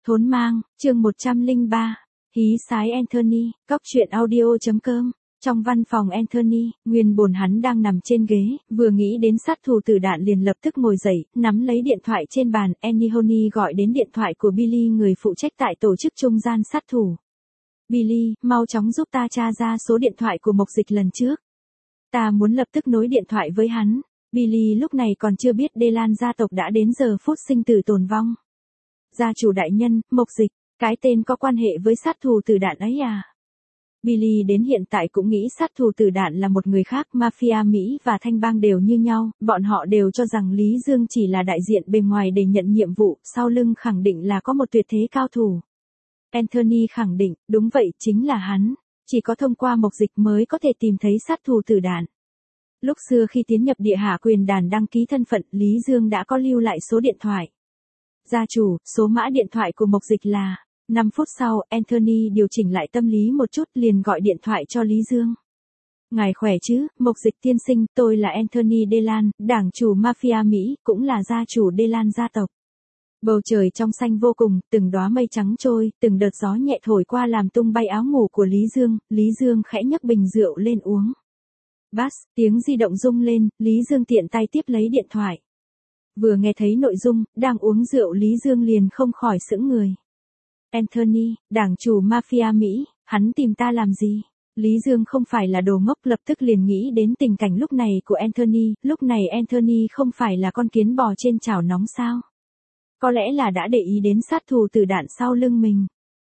Thốn mang, chương 103. Hí sái Anthony, cóc truyện audio.com. Trong văn phòng Anthony, nguyên bồn hắn đang nằm trên ghế, vừa nghĩ đến sát thủ tử đạn liền lập tức ngồi dậy, nắm lấy điện thoại trên bàn. Anthony gọi đến điện thoại của Billy, người phụ trách tại tổ chức trung gian sát thủ. Billy, mau chóng giúp ta tra ra số điện thoại của Mộc Dịch lần trước. Ta muốn lập tức nối điện thoại với hắn. Billy lúc này còn chưa biết Delan gia tộc đã đến giờ phút sinh tử tồn vong. Gia chủ đại nhân, Mộc Dịch, cái tên có quan hệ với sát thủ tử đạn ấy à? Billy đến hiện tại cũng nghĩ sát thủ tử đạn là một người khác. Mafia Mỹ và Thanh bang đều như nhau, bọn họ đều cho rằng Lý Dương chỉ là đại diện bề ngoài để nhận nhiệm vụ, sau lưng khẳng định là có một tuyệt thế cao thủ. Anthony khẳng định, đúng vậy, chính là hắn. Chỉ có thông qua Mộc Dịch mới có thể tìm thấy sát thủ tử đạn. Lúc xưa khi tiến nhập địa hạ quyền đàn đăng ký thân phận, Lý Dương đã có lưu lại số điện thoại. Gia chủ, số mã điện thoại của Mộc Dịch là... 5 phút sau, Anthony điều chỉnh lại tâm lý một chút liền gọi điện thoại cho Lý Dương. Ngài khỏe chứ, Mộc Dịch tiên sinh, tôi là Anthony Delan, đảng chủ Mafia Mỹ, cũng là gia chủ Delan gia tộc. Bầu trời trong xanh vô cùng, từng đóa mây trắng trôi, từng đợt gió nhẹ thổi qua làm tung bay áo ngủ của Lý Dương khẽ nhấc bình rượu lên uống. Bass, tiếng di động rung lên, Lý Dương tiện tay tiếp lấy điện thoại. Vừa nghe thấy nội dung, đang uống rượu Lý Dương liền không khỏi sững người. Anthony, đảng chủ Mafia Mỹ, hắn tìm ta làm gì? Lý Dương không phải là đồ ngốc, lập tức liền nghĩ đến tình cảnh lúc này của Anthony, lúc này Anthony không phải là con kiến bò trên chảo nóng sao? Có lẽ là đã để ý đến sát thủ tử đạn sau lưng mình.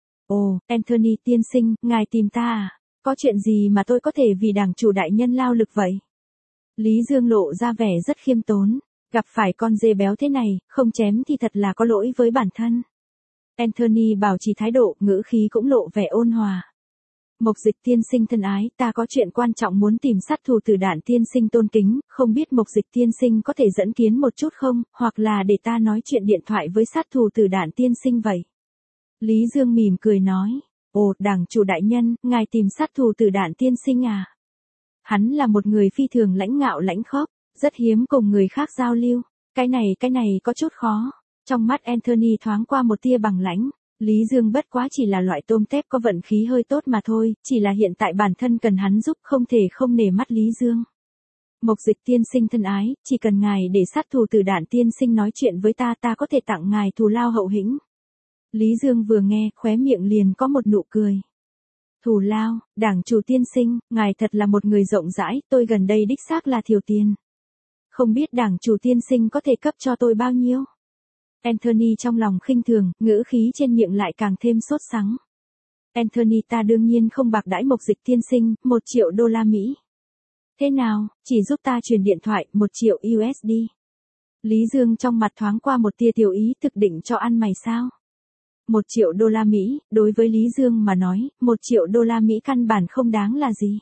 Ồ, Anthony tiên sinh, ngài tìm ta à? Có chuyện gì mà tôi có thể vì đảng chủ đại nhân lao lực vậy? Lý Dương lộ ra vẻ rất khiêm tốn, gặp phải con dê béo thế này, không chém thì thật là có lỗi với bản thân. Anthony bảo trì thái độ, ngữ khí cũng lộ vẻ ôn hòa. Mộc Dịch tiên sinh thân ái, ta có chuyện quan trọng muốn tìm sát thủ tử đạn tiên sinh tôn kính, không biết Mộc Dịch tiên sinh có thể dẫn kiến một chút không, hoặc là để ta nói chuyện điện thoại với sát thủ tử đạn tiên sinh vậy. Lý Dương mỉm cười nói, ồ, đảng chủ đại nhân, ngài tìm sát thủ tử đạn tiên sinh à? Hắn là một người phi thường lãnh ngạo lãnh khốc, rất hiếm cùng người khác giao lưu, cái này có chút khó. Trong mắt Anthony thoáng qua một tia bằng lãnh, Lý Dương bất quá chỉ là loại tôm tép có vận khí hơi tốt mà thôi, chỉ là hiện tại bản thân cần hắn giúp, không thể không nể mắt Lý Dương. Mộc Dịch tiên sinh thân ái, chỉ cần ngài để sát thủ tử đạn tiên sinh nói chuyện với ta, ta có thể tặng ngài thù lao hậu hĩnh. Lý Dương vừa nghe, khóe miệng liền có một nụ cười. Thù lao, đảng chủ tiên sinh, ngài thật là một người rộng rãi, tôi gần đây đích xác là thiếu tiền. Không biết đảng chủ tiên sinh có thể cấp cho tôi bao nhiêu? Anthony trong lòng khinh thường, ngữ khí trên miệng lại càng thêm sốt sắng. Anthony, ta đương nhiên không bạc đãi Mộc Dịch tiên sinh, 1 triệu đô la Mỹ. Thế nào, chỉ giúp ta truyền điện thoại, 1 triệu USD. Lý Dương trong mặt thoáng qua một tia tiểu ý, thực định cho ăn mày sao? 1 triệu đô la Mỹ, đối với Lý Dương mà nói, 1 triệu đô la Mỹ căn bản không đáng là gì.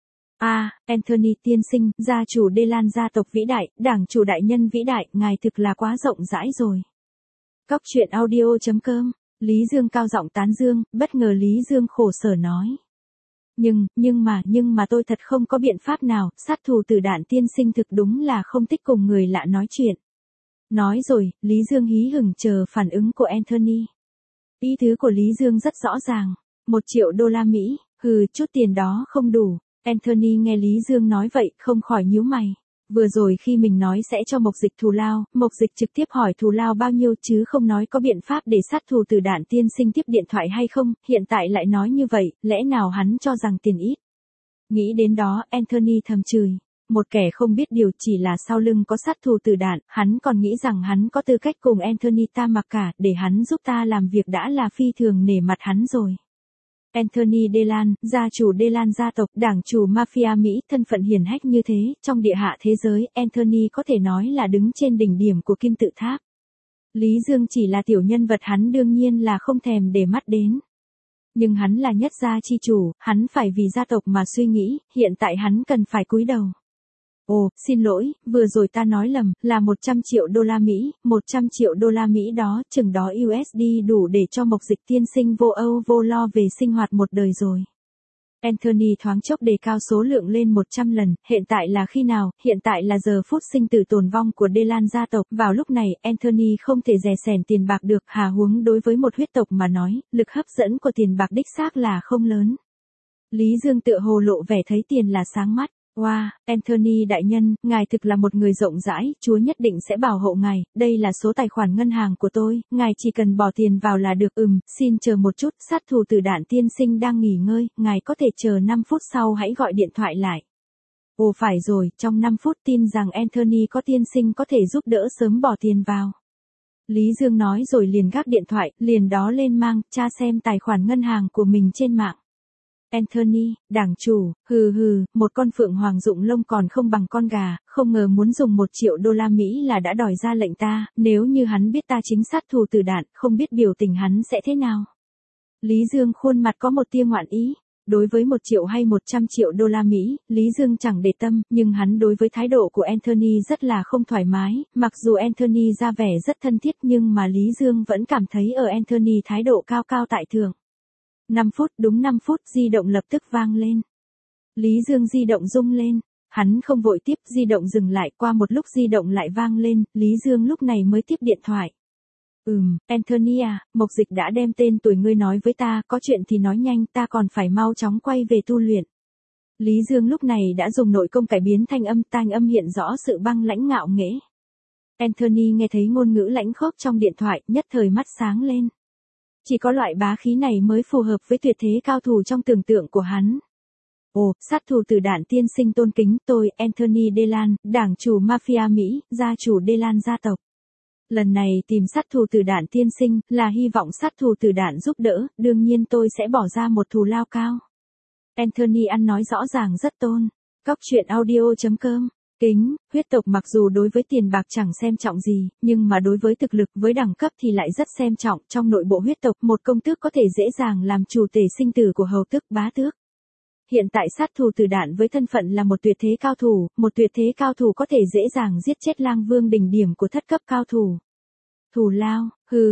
Anthony tiên sinh, gia chủ Delan gia tộc vĩ đại, đảng chủ đại nhân vĩ đại, ngài thực là quá rộng rãi rồi. Cóc truyện audio.com, Lý Dương cao giọng tán dương, bất ngờ Lý Dương khổ sở nói. Nhưng mà tôi thật không có biện pháp nào, sát thủ tử đạn tiên sinh thực đúng là không thích cùng người lạ nói chuyện. Nói rồi, Lý Dương hí hửng chờ phản ứng của Anthony. Ý tứ của Lý Dương rất rõ ràng, 1 triệu đô la Mỹ, chút tiền đó không đủ. Anthony nghe Lý Dương nói vậy, không khỏi nhíu mày. Vừa rồi khi mình nói sẽ cho Mộc Dịch thù lao, Mộc Dịch trực tiếp hỏi thù lao bao nhiêu chứ không nói có biện pháp để sát thủ tử đạn tiên sinh tiếp điện thoại hay không, hiện tại lại nói như vậy, lẽ nào hắn cho rằng tiền ít. Nghĩ đến đó, Anthony thầm chửi. Một kẻ không biết điều, chỉ là sau lưng có sát thủ tử đạn, hắn còn nghĩ rằng hắn có tư cách cùng Anthony ta mặc cả, để hắn giúp ta làm việc đã là phi thường nể mặt hắn rồi. Anthony Delan, gia chủ Delan gia tộc, đảng chủ Mafia Mỹ, thân phận hiển hách như thế, trong địa hạ thế giới, Anthony có thể nói là đứng trên đỉnh điểm của kim tự tháp. Lý Dương chỉ là tiểu nhân vật, hắn đương nhiên là không thèm để mắt đến. Nhưng hắn là nhất gia chi chủ, hắn phải vì gia tộc mà suy nghĩ, hiện tại hắn cần phải cúi đầu. Ồ, xin lỗi, vừa rồi ta nói lầm, là 100 triệu đô la Mỹ, 100 triệu đô la Mỹ đó, chừng đó USD đủ để cho Mộc Dịch tiên sinh vô âu vô lo về sinh hoạt một đời rồi. Anthony thoáng chốc đề cao số lượng lên 100 lần, hiện tại là khi nào, hiện tại là giờ phút sinh tử tồn vong của Delan gia tộc, vào lúc này, Anthony không thể dè sẻn tiền bạc được, hà huống đối với một huyết tộc mà nói, lực hấp dẫn của tiền bạc đích xác là không lớn. Lý Dương tựa hồ lộ vẻ thấy tiền là sáng mắt. Wow, Anthony đại nhân, ngài thực là một người rộng rãi, Chúa nhất định sẽ bảo hộ ngài, đây là số tài khoản ngân hàng của tôi, ngài chỉ cần bỏ tiền vào là được. Xin chờ một chút, sát thủ tử đạn tiên sinh đang nghỉ ngơi, ngài có thể chờ 5 phút sau hãy gọi điện thoại lại. Ồ phải rồi, trong 5 phút tin rằng Anthony có tiên sinh có thể giúp đỡ sớm bỏ tiền vào. Lý Dương nói rồi liền gác điện thoại, liền đó lên mang, tra xem tài khoản ngân hàng của mình trên mạng. Anthony, đảng chủ, một con phượng hoàng rụng lông còn không bằng con gà, không ngờ muốn dùng 1 triệu đô la Mỹ là đã đòi ra lệnh ta, nếu như hắn biết ta chính sát thủ tử đạn, không biết biểu tình hắn sẽ thế nào. Lý Dương khuôn mặt có một tia ngoạn ý. Đối với 1 triệu hay 100 triệu đô la Mỹ, Lý Dương chẳng để tâm, nhưng hắn đối với thái độ của Anthony rất là không thoải mái, mặc dù Anthony ra vẻ rất thân thiết nhưng mà Lý Dương vẫn cảm thấy ở Anthony thái độ cao cao tại thượng. 5 phút, đúng 5 phút, di động lập tức vang lên. Lý Dương di động rung lên, hắn không vội tiếp, di động dừng lại, qua một lúc di động lại vang lên, Lý Dương lúc này mới tiếp điện thoại. Anthony à, Mộc Dịch đã đem tên tuổi ngươi nói với ta, có chuyện thì nói nhanh, ta còn phải mau chóng quay về tu luyện. Lý Dương lúc này đã dùng nội công cải biến thanh âm hiện rõ sự băng lãnh ngạo nghễ. Anthony nghe thấy ngôn ngữ lãnh khốc trong điện thoại, nhất thời mắt sáng lên. Chỉ có loại bá khí này mới phù hợp với tuyệt thế cao thủ trong tưởng tượng của hắn. Ồ, sát thủ tử đạn tiên sinh tôn kính, tôi, Anthony Delan, đảng chủ mafia Mỹ, gia chủ Delan gia tộc. Lần này tìm sát thủ tử đạn tiên sinh, là hy vọng sát thủ tử đạn giúp đỡ, đương nhiên tôi sẽ bỏ ra một thù lao cao. Anthony ăn nói rõ ràng rất tôn. Góc truyện audio.com. Kính, huyết tộc mặc dù đối với tiền bạc chẳng xem trọng gì, nhưng mà đối với thực lực với đẳng cấp thì lại rất xem trọng. Trong nội bộ huyết tộc, một công tước có thể dễ dàng làm chủ tể sinh tử của hầu tước bá tước. Hiện tại sát thủ tử đạn với thân phận là một tuyệt thế cao thủ, một tuyệt thế cao thủ có thể dễ dàng giết chết lang vương đỉnh điểm của thất cấp cao thủ. Thù lao,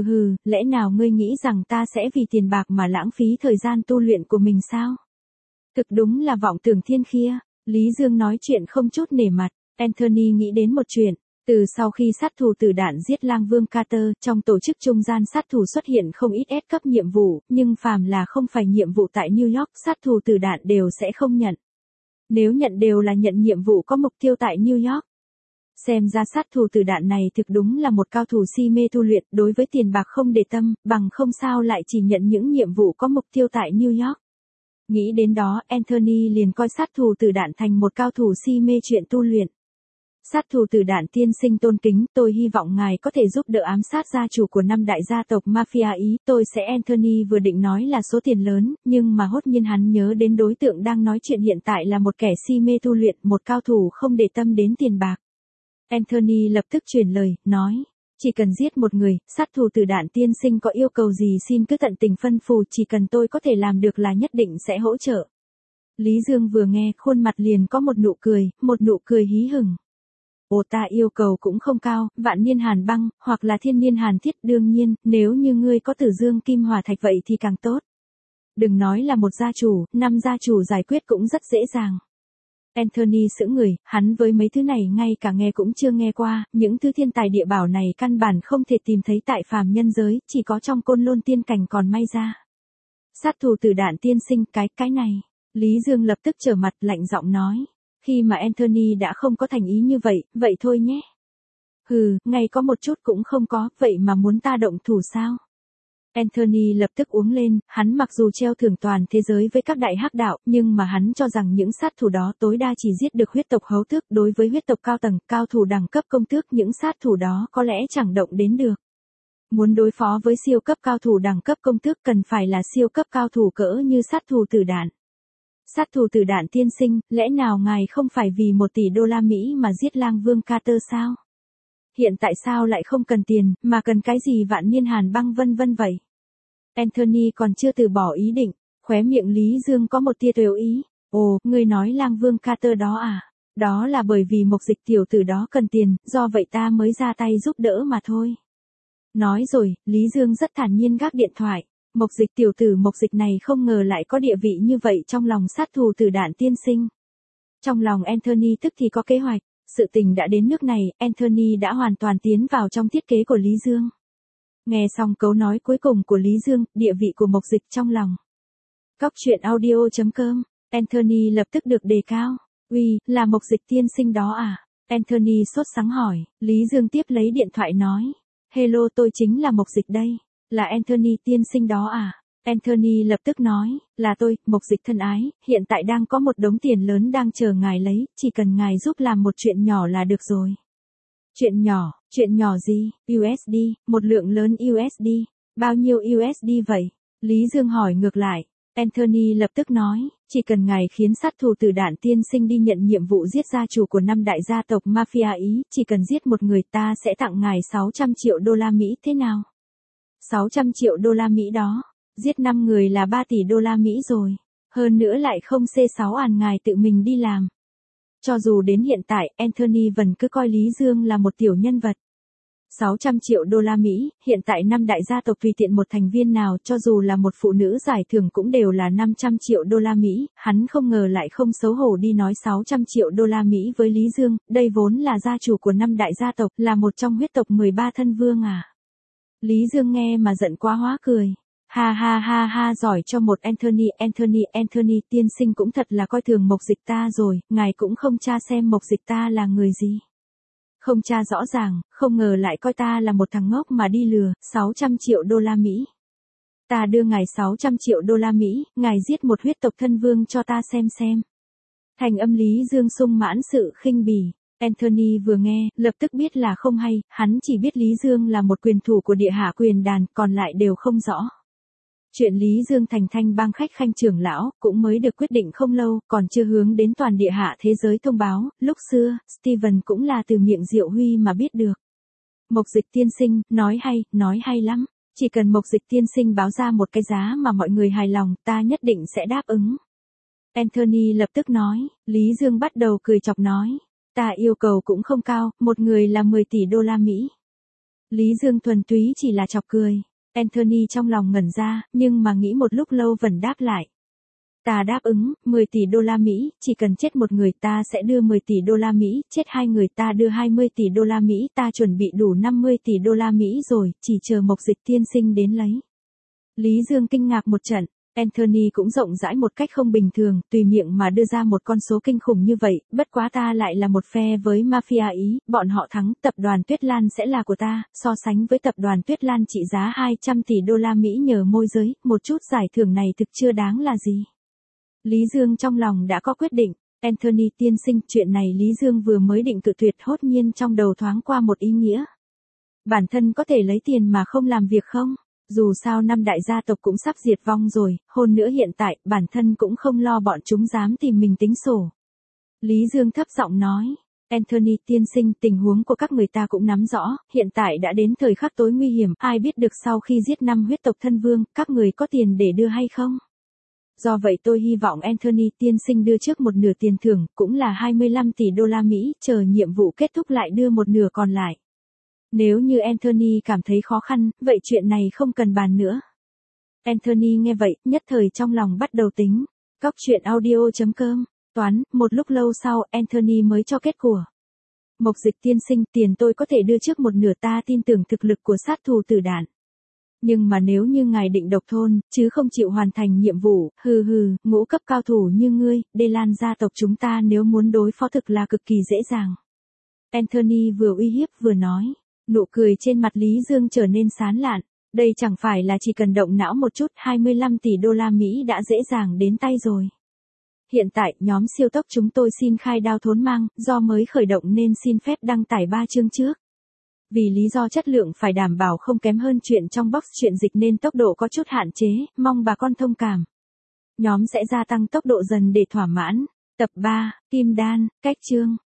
lẽ nào ngươi nghĩ rằng ta sẽ vì tiền bạc mà lãng phí thời gian tu luyện của mình sao? Thực đúng là vọng tưởng thiên khia. Lý Dương nói chuyện không chút nể mặt. Anthony nghĩ đến một chuyện. Từ sau khi sát thủ tử đạn giết lang vương Carter, trong tổ chức trung gian sát thủ xuất hiện không ít S cấp nhiệm vụ, nhưng phàm là không phải nhiệm vụ tại New York, sát thủ tử đạn đều sẽ không nhận. Nếu nhận đều là nhận nhiệm vụ có mục tiêu tại New York. Xem ra sát thủ tử đạn này thực đúng là một cao thủ si mê tu luyện, đối với tiền bạc không để tâm, bằng không sao lại chỉ nhận những nhiệm vụ có mục tiêu tại New York. Nghĩ đến đó, Anthony liền coi sát thủ tử đạn thành một cao thủ si mê chuyện tu luyện. Sát thủ tử đạn tiên sinh tôn kính, tôi hy vọng ngài có thể giúp đỡ ám sát gia chủ của 5 đại gia tộc mafia Ý. Tôi sẽ Anthony vừa định nói là số tiền lớn, nhưng mà hốt nhiên hắn nhớ đến đối tượng đang nói chuyện hiện tại là một kẻ si mê tu luyện, một cao thủ không để tâm đến tiền bạc. Anthony lập tức chuyển lời, nói. Chỉ cần giết một người, sát thủ tử đạn tiên sinh có yêu cầu gì xin cứ tận tình phân phù, chỉ cần tôi có thể làm được là nhất định sẽ hỗ trợ. Lý Dương vừa nghe, khuôn mặt liền có một nụ cười hí hửng. Ồ ta yêu cầu cũng không cao, vạn niên hàn băng, hoặc là thiên niên hàn thiết, đương nhiên, nếu như ngươi có tử dương kim hỏa thạch vậy thì càng tốt. Đừng nói là một gia chủ, 5 gia chủ giải quyết cũng rất dễ dàng. Anthony sững người, hắn với mấy thứ này ngay cả nghe cũng chưa nghe qua, những thứ thiên tài địa bảo này căn bản không thể tìm thấy tại phàm nhân giới, chỉ có trong côn lôn tiên cảnh còn may ra. Sát thủ tử đạn tiên sinh, cái này. Lý Dương lập tức trở mặt lạnh giọng nói. Khi mà Anthony đã không có thành ý như vậy thôi nhé. Ngay có một chút cũng không có, vậy mà muốn ta động thủ sao? Anthony lập tức uống lên, hắn mặc dù treo thưởng toàn thế giới với các đại hắc đạo, nhưng mà hắn cho rằng những sát thủ đó tối đa chỉ giết được huyết tộc hấu tước, đối với huyết tộc cao tầng, cao thủ đẳng cấp công tước, những sát thủ đó có lẽ chẳng động đến được. Muốn đối phó với siêu cấp cao thủ đẳng cấp công tước cần phải là siêu cấp cao thủ cỡ như sát thủ tử đạn. Sát thủ tử đạn tiên sinh, lẽ nào ngài không phải vì 1 tỷ đô la Mỹ mà giết lang vương Carter sao? Hiện tại sao lại không cần tiền, mà cần cái gì vạn niên hàn băng vân vân vậy? Anthony còn chưa từ bỏ ý định, khóe miệng Lý Dương có một tia tều ý. Ồ, ngươi nói lang vương Carter đó à? Đó là bởi vì Mộc Dịch tiểu tử đó cần tiền, do vậy ta mới ra tay giúp đỡ mà thôi. Nói rồi, Lý Dương rất thản nhiên gác điện thoại. Mộc Dịch tiểu tử Mộc Dịch này không ngờ lại có địa vị như vậy trong lòng sát thủ tử đạn tiên sinh. Trong lòng Anthony tức thì có kế hoạch, sự tình đã đến nước này, Anthony đã hoàn toàn tiến vào trong thiết kế của Lý Dương. Nghe xong câu nói cuối cùng của Lý Dương, địa vị của Mộc Dịch trong lòng. Cóc truyện audio.com, Anthony lập tức được đề cao. Uy, là Mộc Dịch tiên sinh đó à? Anthony sốt sắng hỏi. Lý Dương tiếp lấy điện thoại nói. Hello, tôi chính là Mộc Dịch đây. Là Anthony tiên sinh đó à? Anthony lập tức nói. Là tôi, Mộc Dịch thân ái, hiện tại đang có một đống tiền lớn đang chờ ngài lấy, chỉ cần ngài giúp làm một chuyện nhỏ là được rồi. Chuyện nhỏ gì? USD, một lượng lớn USD. Bao nhiêu USD vậy? Lý Dương hỏi ngược lại. Anthony lập tức nói, chỉ cần ngài khiến sát thủ tử đạn tiên sinh đi nhận nhiệm vụ giết gia chủ của 5 đại gia tộc Mafia Ý, chỉ cần giết một người ta sẽ tặng ngài 600 triệu đô la Mỹ thế nào? 600 triệu đô la Mỹ đó, giết 5 người là 3 tỷ đô la Mỹ rồi, hơn nữa lại không C6 ngài tự mình đi làm. Cho dù đến hiện tại, Anthony vẫn cứ coi Lý Dương là một tiểu nhân vật. 600 triệu đô la Mỹ, hiện tại 5 đại gia tộc tùy tiện một thành viên nào cho dù là một phụ nữ giải thưởng cũng đều là 500 triệu đô la Mỹ, hắn không ngờ lại không xấu hổ đi nói 600 triệu đô la Mỹ với Lý Dương, đây vốn là gia chủ của 5 đại gia tộc, là một trong huyết tộc 13 thân vương à. Lý Dương nghe mà giận quá hóa cười. Ha ha ha ha, giỏi cho một Anthony tiên sinh cũng thật là coi thường Mộc Dịch ta rồi, ngài cũng không tra xem Mộc Dịch ta là người gì. Không tra rõ ràng, không ngờ lại coi ta là một thằng ngốc mà đi lừa, 600 triệu đô la Mỹ. Ta đưa ngài 600 triệu đô la Mỹ, ngài giết một huyết tộc thân vương cho ta xem. Thành âm Lý Dương sung mãn sự khinh bỉ. Anthony vừa nghe, lập tức biết là không hay, hắn chỉ biết Lý Dương là một quyền thủ của địa hạ quyền đàn, còn lại đều không rõ. Chuyện Lý Dương thành thanh bang khách khanh trưởng lão, cũng mới được quyết định không lâu, còn chưa hướng đến toàn địa hạ thế giới thông báo, lúc xưa, Steven cũng là từ miệng Diệu Huy mà biết được. Mộc Dịch tiên sinh, nói hay lắm, chỉ cần Mộc Dịch tiên sinh báo ra một cái giá mà mọi người hài lòng, ta nhất định sẽ đáp ứng. Anthony lập tức nói, Lý Dương bắt đầu cười chọc nói, ta yêu cầu cũng không cao, một người là 10 tỷ đô la Mỹ. Lý Dương thuần túy chỉ là chọc cười. Anthony trong lòng ngẩn ra, nhưng mà nghĩ một lúc lâu vẫn đáp lại. Ta đáp ứng, 10 tỷ đô la Mỹ, chỉ cần chết một người ta sẽ đưa 10 tỷ đô la Mỹ, chết 2 người ta đưa 20 tỷ đô la Mỹ, ta chuẩn bị đủ 50 tỷ đô la Mỹ rồi, chỉ chờ Mộc Dịch tiên sinh đến lấy. Lý Dương kinh ngạc một trận, Anthony cũng rộng rãi một cách không bình thường, tùy miệng mà đưa ra một con số kinh khủng như vậy, bất quá ta lại là một phe với Mafia Ý, bọn họ thắng, tập đoàn Tuyết Lan sẽ là của ta, so sánh với tập đoàn Tuyết Lan trị giá 200 tỷ đô la Mỹ nhờ môi giới, một chút giải thưởng này thực chưa đáng là gì. Lý Dương trong lòng đã có quyết định, Anthony tiên sinh, chuyện này Lý Dương vừa mới định cự tuyệt, hốt nhiên trong đầu thoáng qua một ý nghĩa. Bản thân có thể lấy tiền mà không làm việc không? Dù sao 5 đại gia tộc cũng sắp diệt vong rồi, hơn nữa hiện tại, bản thân cũng không lo bọn chúng dám tìm mình tính sổ. Lý Dương thấp giọng nói, Anthony tiên sinh, tình huống của các người ta cũng nắm rõ, hiện tại đã đến thời khắc tối nguy hiểm, ai biết được sau khi giết 5 huyết tộc thân vương, các người có tiền để đưa hay không? Do vậy tôi hy vọng Anthony tiên sinh đưa trước một nửa tiền thưởng, cũng là 25 tỷ đô la Mỹ, chờ nhiệm vụ kết thúc lại đưa một nửa còn lại. Nếu như Anthony cảm thấy khó khăn, vậy chuyện này không cần bàn nữa. Anthony nghe vậy, nhất thời trong lòng bắt đầu tính. Cóc truyện audio.com, toán, một lúc lâu sau, Anthony mới cho kết của. Mộc Dịch tiên sinh, tiền tôi có thể đưa trước một nửa, ta tin tưởng thực lực của sát thủ tử đạn. Nhưng mà nếu như ngài định độc thôn, chứ không chịu hoàn thành nhiệm vụ, ngũ cấp cao thủ như ngươi, Đê Lan gia tộc chúng ta nếu muốn đối phó thực là cực kỳ dễ dàng. Anthony vừa uy hiếp vừa nói. Nụ cười trên mặt Lý Dương trở nên sán lạn, đây chẳng phải là chỉ cần động não một chút, 25 tỷ đô la Mỹ đã dễ dàng đến tay rồi. Hiện tại, nhóm siêu tốc chúng tôi xin khai đao thốn mang, do mới khởi động nên xin phép đăng tải 3 chương trước. Vì lý do chất lượng phải đảm bảo không kém hơn chuyện trong box truyện dịch nên tốc độ có chút hạn chế, mong bà con thông cảm. Nhóm sẽ gia tăng tốc độ dần để thỏa mãn. Tập 3, Kim Đan, cách chương.